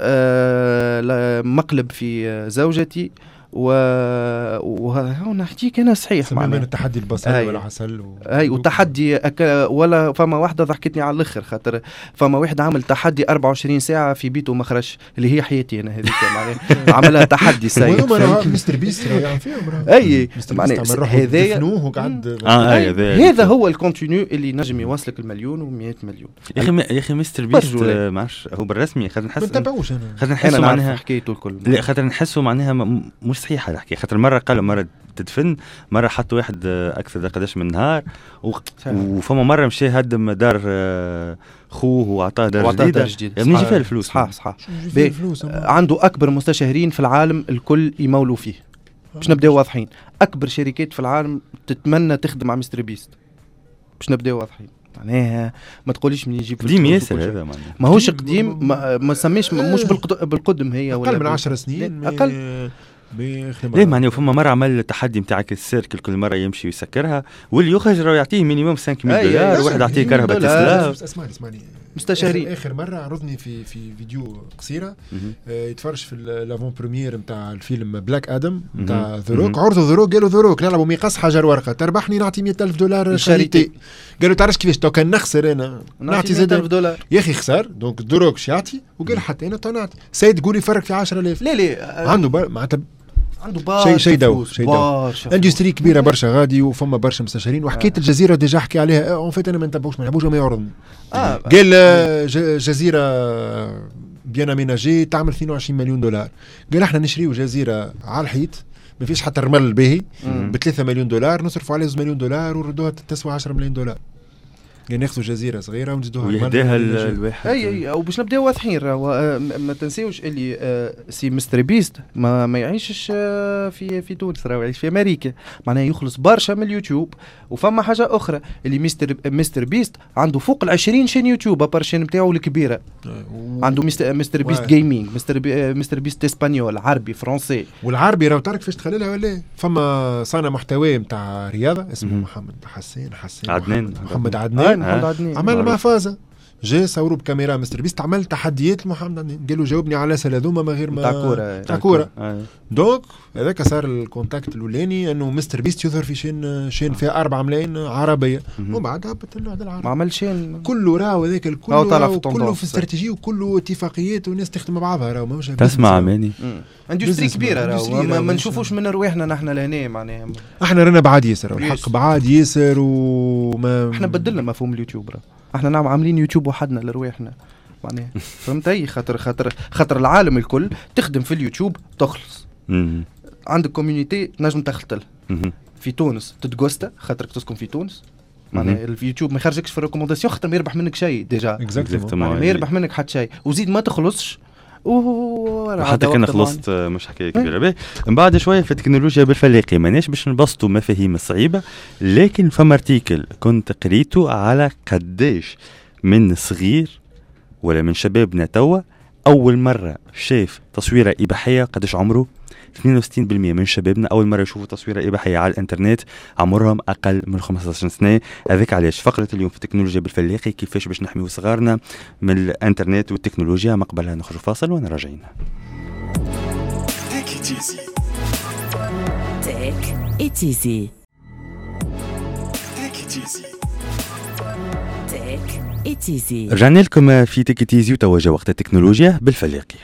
آه مقلب في زوجتي و وهنا نحكيك انا صحيح معناها التحدي البصري ولا حصل و... اي وتحدي أك... ولا فما واحده ضحكتني على الاخر خاطر فما واحد عمل تحدي أربعة وعشرين ساعه في بيته ما خرجش اللي هي حياتي انا هذيك معناها عملها تحدي سيء. مستر بيست يعني فيهم اي معناها هذا هذا هو الكونتينيو اللي نجم يوصلك المليون و100 مليون. يا اخي يا اخي مستر بيست ما عرفش هو بالرسمي خاطر نحس ما نتابعوش انا خاطر نحسه معناها حكيته الكل لا خاطر نحسه معناها مش صحيح الحكي خاطر مره قالوا مره تدفن مره حطوا واحد اكثر قداش من نهار و... وفما مره مشى هدم دار خوه وعطاه دار جديده جديد. منين جا فيها الفلوس؟ صح صح عنده اكبر مستشارين في العالم الكل يمولوا فيه. باش نبداو واضحين، اكبر شركات في العالم تتمنى تخدم مع مستر بيست باش نبداو واضحين معناها ما تقوليش من يجيب قديم ياسر هذا معناها ماهوش قديم ما, ما سميش مش بالقدم هي ولا اقل من عشر سنين اقل ليه معناه فما مرة عمل التحدي نتاعك السيركل كل مرة يمشي ويسكرها واللي يخرج راه يعطيه مينيموم خمسة آلاف دولار واحد يعطيه كهرباء تسلا. اسمعني اسمعني مستشاري اخر مرة عرضني في في فيديو قصيرة آه يتفرج في لافون بريمير نتاع الفيلم بلاك ادم نتاع ذروك عرضوا ذروك قالوا ذروك نلعبوا ميقاس حجر ورقة تربحني نعطي مئة ألف دولار شاريتي قالوا تعرفش كيفاش تو كان نخسر انا نعطي زاد ألف دولار يا اخي خسر دونك ذروك شيعطي وقال حتى انا تو نعطي سيد قولي فرق في عشرة آلاف لا لا عنده معناتها عنده برشا شيء شيء دو شيء دو اندستري كبيره برشا غادي وفما برشا مستشارين وحكايه آه. الجزيره ديجا حكي عليها اون فيت انا ما نتبعوش ما نحبوش ما يعرض آه. قال جزيره بيان اميناجي تعمل اثنين وعشرين مليون دولار قال احنا نشريو جزيره على الحيط ما فيش حتى الرمل باهي ب ثلاثة مليون دولار نصرفوا عليه مليون دولار ونردوها تسوى عشرة مليون دولار يعني ناخذوا جزيره صغيره ونزيدوها ويهديها الواحد اي اي او باش نبداو واضحين راهو ما تنسيوش اللي سي مستر بيست ما ما يعيشش في في تونس راهو يعيش في امريكا معناها يخلص برشا من اليوتيوب وفما حاجه اخرى اللي مستر مستر بيست عنده فوق العشرين شين يوتيوب ابارشين نتاعو الكبيره عنده مستر مستر بيست جيمنج مستر بي مستر بيست اسبانيول عربي فرنسي والعربي راهو تعرف كيفاش تخللها ولا فما صانع محتوى نتاع رياضه اسمه محمد حسين حسين عدنان محمد عدنان عمل ما فازه جاء صوروا بكاميرا مستر بيست عمل تحديات محمد عدنان قالوا جاوبني على سؤال هذوما ما غير ما تاع كوره تاع كوره دونك هذاك صار الكونتاكت الاولاني انه مستر بيست يظهر في شين شين فيها أربعة ملايين عربيه وبعد هبط له هذا العربي ما عمل شين كله راهو هذاك الكل كله في استراتيجيه وكله اتفاقيات والناس تخدم مع بعضها راهو ماهوش تسمع ماني اندستري كبيره راهو ما نشوفوش من رواحنا نحن لهنا معناها احنا رانا بعاد ياسر والحق بعاد ياسر وما احنا بدلنا مفهوم اليوتيوب راه احنا نعم عاملين يوتيوب وحدنا لرواحنا معناها فهمت اي خاطر خاطر خاطر العالم الكل تخدم في اليوتيوب تخلص عندك كوميونيتي نجم تخلط في تونس تتغوستا خاطرك تسكن في تونس معناها اليوتيوب ما يخرجكش في الريكومونداسيون خاطر ما يربح منك شيء ديجا ما يربح منك حتى شيء وزيد ما تخلصش حتى كان خلصت مش حكايه كبيره باهي من بعد شويه في التكنولوجيا بالفلاقي ماناش باش نبسطوا مفاهيم الصعيبه لكن فما ارتيكل كنت قريته على قداش من صغير ولا من شبابنا توا اول مره شاف تصويره اباحيه قداش عمره اثنين وستين بالمئة من شبابنا اول مره يشوفوا تصويره اباحيه على الانترنت عمرهم اقل من خمسة عشر سنه. هذاك علاش فقره اليوم في التكنولوجيا بالفلاقي كيفاش باش نحميو صغارنا من الانترنت والتكنولوجيا. ما قبلها نخرج فاصل وانا راجعين. تيك تيزي تيك إتيزي تيك تيزي تيك إتيزي. رجعنا لكم في تيك تيزي وتوجه وقت التكنولوجيا بالفلاقي.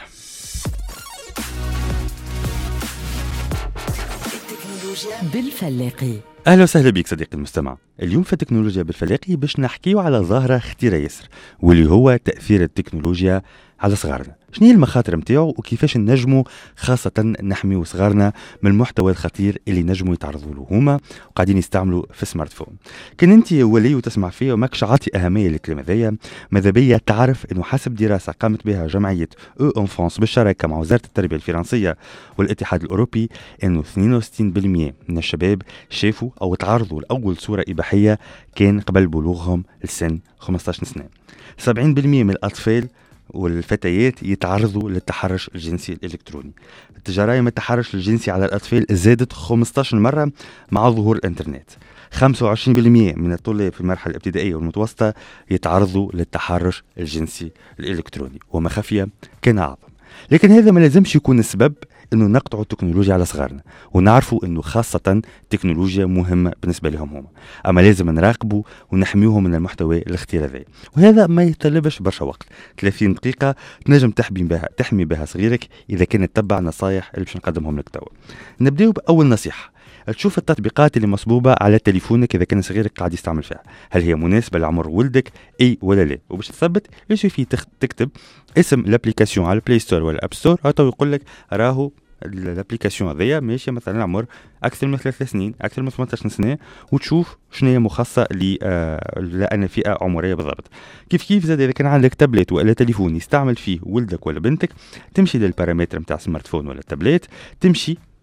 بالفلاقي اهلا وسهلا بك صديقي المستمع. اليوم في التكنولوجيا بالفلاقي باش نحكيو على ظاهره خطيره ياسر واللي هو تاثير التكنولوجيا على صغارنا. شنو هي المخاطر نتاعو وكيفاش نجموا خاصه نحميو صغارنا من المحتوى الخطير اللي نجموا يتعرضوا له هما وقاعدين يستعملوا في السمارت فون. كان انت ولي وتسمع فيه وماكش عاطي اهميه للكلام هذايا ماذا بيا تعرف انه حسب دراسه قامت بها جمعيه او اون فرانس بالشراكه مع وزاره التربيه الفرنسيه والاتحاد الاوروبي انه اثنين وستين بالمئة من الشباب شافوا او تعرضوا لاول صوره اباحيه كان قبل بلوغهم لسن خمسة عشر سنه. سبعين بالمئة من الاطفال والفتيات يتعرضوا للتحرش الجنسي الإلكتروني. الجرائم التحرش الجنسي على الأطفال زادت خمسة عشر مرة مع ظهور الإنترنت. خمسة وعشرين بالمئة من الطلاب في المرحلة الابتدائية والمتوسطة يتعرضوا للتحرش الجنسي الإلكتروني وما خفية كان أعظم. لكن هذا ما لازمش يكون السبب انه نقطعوا التكنولوجيا على صغارنا ونعرفوا انه خاصة التكنولوجيا مهمة بالنسبة لهم هم، اما لازم نراقبوا ونحميوهم من المحتوى الخطير هذا، وهذا ما يتطلبش برشا وقت. ثلاثين دقيقة تنجم تحمي بها تحمي بها صغيرك اذا كانت تتبع نصايح اللي باش نقدمهم لك توا. نبداو باول نصيحة، تشوف التطبيقات اللي مصبوبة على تليفونك إذا كان صغيرك قاعد يستعمل فيها، هل هي مناسبة لعمر ولدك أي ولا لا؟ وباش تثبت يسوي تكتب اسم الابليكاسيون على البلاي ستور ولا الاب ستور، أو يقول لك راهو الابليكاسيون هذيا ماشية مثلا عمر أكثر من ثلاث سنين أكثر من ثمانية عشر سنة، وتشوف شنو هي مخصصة لأن فئة عمرية بالضبط. كيف كيف زاد إذا كان عندك تابلت ولا تليفون يستعمل فيه ولدك ولا بنتك، تمشي للبارامتر متاع سمارت فون ولا تابلت، تمشي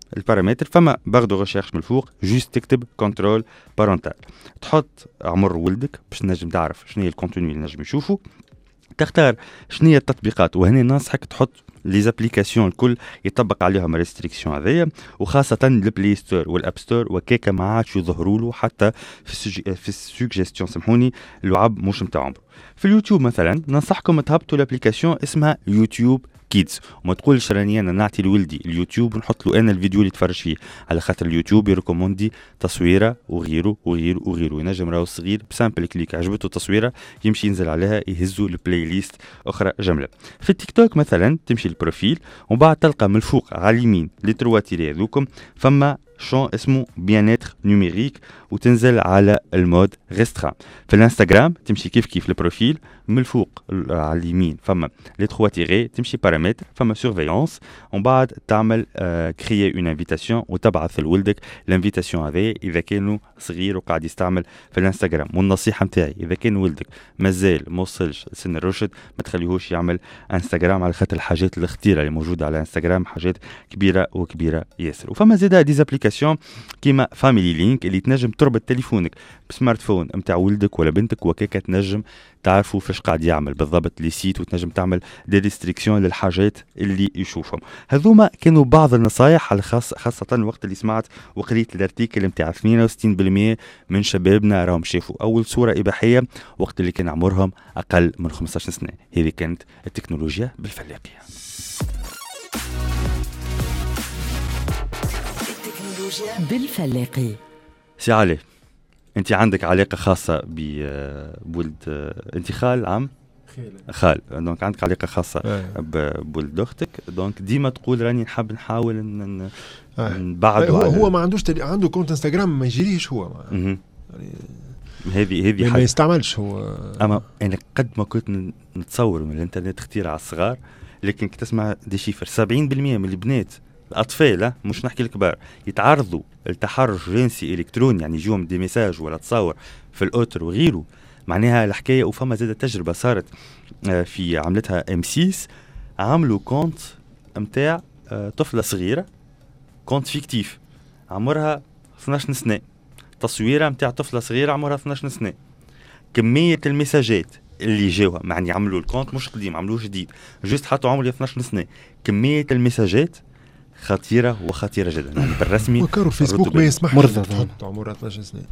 البارامتر فما برضو ريشيرش من الفوق جوست تكتب كنترول بارنتال تحط عمر ولدك باش نجم تعرف شنو هي الكونتوني اللي نجم يشوفه تختار شنو هي التطبيقات وهنا ننصحك تحط لي زابليكاسيون الكل يطبق عليهم ريستريكسيون هذيا وخاصه البلاي ستور والاب ستور وكيكا ما عادش يظهروا له حتى في السج... في السوجستيون سامحوني اللعب مش نتاع عمره. في اليوتيوب مثلا ننصحكم تهبطوا الابليكاسيون اسمها يوتيوب كيدز وما تقولش راني انا نعطي لولدي اليوتيوب ونحط له انا الفيديو اللي يتفرج فيه على خاطر اليوتيوب يريكوموندي تصويره وغيره وغيره وغيره ينجم راهو صغير بسامبل كليك عجبته تصويره يمشي ينزل عليها يهزوا البلاي ليست اخرى جمله. في التيك توك مثلا تمشي البروفيل ومن بعد تلقى من الفوق على اليمين لي تروا تيري هذوكم فما شون اسمه بيانيتر نوميريك وتنزل على المود ريسترا. في الانستغرام تمشي كيف كيف البروفيل من الفوق على اليمين فما لي تروا تيري تمشي بارامتر فما سورفيونس ومن بعد تعمل كريي اون انفيتاسيون وتبعث لولدك الانفيتاسيون هذه اذا كانوا صغير وقاعد يستعمل في الانستغرام. والنصيحه نتاعي اذا كان ولدك مازال ما وصلش سن الرشد ما تخليهوش يعمل انستغرام على خاطر الحاجات الخطيره اللي موجوده على انستغرام حاجات كبيره وكبيره ياسر. وفما زاده ديزابليكاسيون كيما فاميلي لينك اللي تنجم تربط تليفونك بسمارت فون نتاع ولدك ولا بنتك وكيكا تنجم تعرفوا فاش قاعد يعمل بالضبط لي سيت وتنجم تعمل دي ريستريكسيون للحاجات اللي يشوفهم. هذوما كانوا بعض النصائح على خاص خاصه وقت اللي سمعت وقريت الارتيكل نتاع اثنين وستين بالمئة من شبابنا راهم شافوا اول صوره اباحيه وقت اللي كان عمرهم اقل من خمسة عشر سنه. هذه كانت التكنولوجيا بالفلاقيه. بالفلاقي. سي علي انت عندك علاقه خاصه بولد انت خال عم خال دونك عندك علاقه خاصه بولد اختك دونك ديما تقول راني نحب نحاول ان نبعد هو, هو ما عندوش تل... عنده كونت انستغرام ما يجريش هو يعني هذه هذه ما يستعملش هو. اما انا قد ما كنت نتصور من الانترنت اختيار على الصغار لكن كنت تسمع دي شيفر سبعين بالمئة من البنات الأطفال مش نحكي الكبار يتعرضوا لتحرش جنسي إلكتروني يعني يجيهم دي ميساج ولا تصور في الأوتر وغيره. معناها الحكاية وفما زادة تجربة صارت في عملتها ام سيس عملوا كونت متاع طفلة صغيرة كونت فيكتيف عمرها اثني عشر سنة تصويرة متاع طفلة صغيرة عمرها اثني عشر سنة. كمية المساجات اللي جاوها معني عملوا الكونت مش قديم عملوه جديد جست حطوا عمري اثني عشر سنة كمية المساجات خطيرة وخطيرة جدا يعني بالرسمي وكارو فيسبوك ما يسمحش مرضى تحط عمرها اثني عشر سنة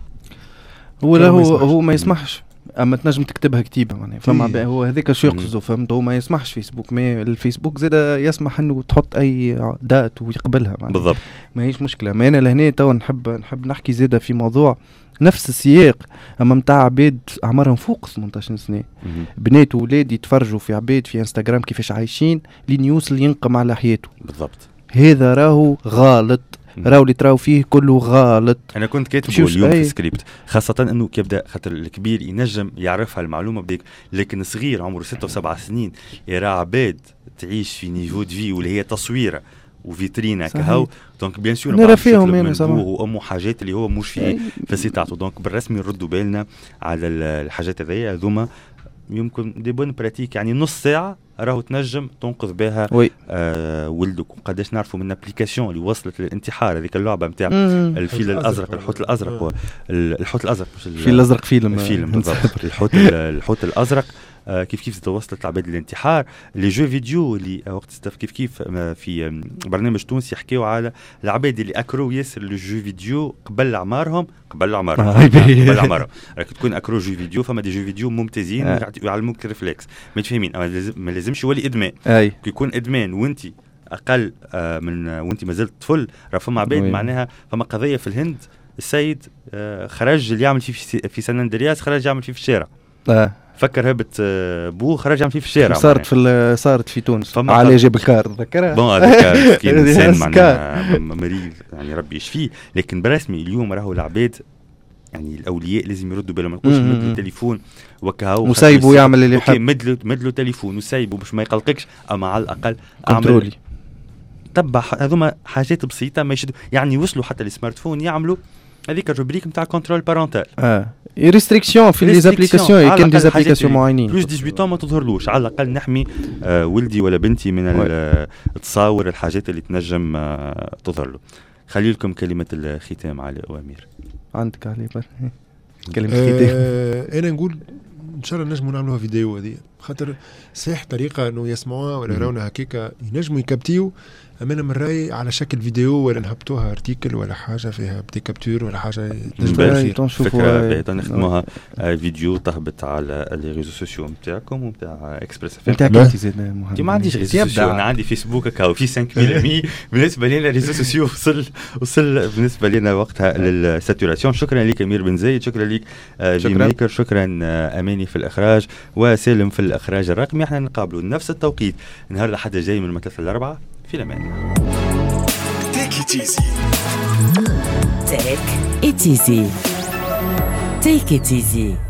هو لا هو هو ما يسمحش اما تنجم تكتبها كتيبه معناها فما هو هذاك شو يقصده فهمت هو ما يسمحش فيسبوك ما الفيسبوك زاد يسمح انه تحط اي دات ويقبلها بالضبط ما هيش مشكله. ما انا لهنا تو نحب نحب نحكي زاده في موضوع نفس السياق اما متاع عباد عمرهم فوق ثمانية عشر سنه بنات وولاد يتفرجوا في عباد في انستغرام كيفاش عايشين لين يوصل ينقم على حياته بالضبط. هذا راهو غلط راهو اللي تراو فيه كله غلط. انا كنت كاتبه اليوم في السكريبت خاصه انه كيبدا خاطر الكبير ينجم يعرفها المعلومه بديك لكن الصغير عمره ستة وسبعة سنين يرى عباد تعيش في نيفو دو في واللي هي تصويره وفيترينا كهو دونك بيان سور نرى فيهم يعني صراحه وامه حاجات اللي هو مش في في سيتاعته دونك بالرسمي نردوا بالنا على الحاجات هذيا هذوما يمكن دي بون براتيك يعني نص ساعه راهو تنجم تنقذ بها آه ولدك. وقداش نعرفوا من ابليكاسيون اللي وصلت للانتحار هذيك اللعبه نتاع الفيل الازرق الحوت الازرق الحوت الازرق مش الفيل الازرق فيلم فيلم بالضبط الحوت الحوت الازرق آه كيف كيف توصلت العباد للانتحار. لي جو فيديو اللي وقت استف كيف كيف في برنامج تونسي يحكيو على العباد اللي اكرو ياسر لو جو فيديو قبل اعمارهم قبل اعمارهم قبل اعمارهم راك تكون اكرو جو فيديو فما دي جو فيديو ممتازين آه. يعلموك الريفلكس ما تفهمين ما لازمش يولي ادمان كي يكون ادمان وانت اقل آه من وانت مازلت طفل راه فما عباد معناها فما قضيه في الهند السيد آه خرج اللي يعمل فيه في, في سان اندرياس خرج يعمل فيه في الشارع آه. فكر هبط بو خرج يعمل فيه في الشارع صارت في صارت في تونس على جبل كار ذكرها بون هذاك مسكين انسان معناها مريض يعني ربي يشفيه لكن برسمي اليوم راهو العباد يعني الاولياء لازم يردوا بالهم ما نقولش مدلو تليفون وكهو وسايبه يعمل اللي يحب مدلو مدلو تليفون وسايبه باش ما يقلقكش اما على الاقل كنترولي تبع هذوما حاجات بسيطه ما يشدوا يعني وصلوا حتى السمارت فون يعملوا هذيك الروبريك نتاع كنترول بارنتال اه ريستريكسيون في لي زابليكاسيون كاين دي زابليكاسيون معينين بلوس ثمانية عشر ما تظهرلوش على الاقل نحمي آه ولدي ولا بنتي من التصاور الحاجات اللي تنجم آه تظهر له. خلي لكم كلمة الختام على أوامر. عندك علي بر كلمة ختام. آه انا نقول ان شاء الله نجموا نعملوها فيديو هذه، خاطر صحيح طريقه انه يسمعوها ولا يراونا هكاكا ينجموا يكابتيو، اما انا من رايي على شكل فيديو ولا نهبطوها ارتيكل ولا حاجه فيها بتي كابتور ولا حاجه تنجم خير. فكره نخدموها فيديو تهبط على لي ريزو سوسيو نتاعكم ونتاع اكسبريس اف ام. نتاع كيف زدنا مهم. ما عنديش ريزو سوسيو، انا عندي فيسبوك هكا وفي خمسة آلاف أمي. بالنسبه لنا ريزو سوسيو وصل وصل بالنسبه لنا وقتها للساتوراسيون. شكرا لك امير بن زايد، شكرا لك جي ميكر، شكرا اماني في الاخراج وسالم في الاخراج الرقمي. احنا نقابلوا نفس التوقيت نهار الاحد الجاي من مثلاثة الاربعه في الامان. Take it easy. Take it easy. Take it easy.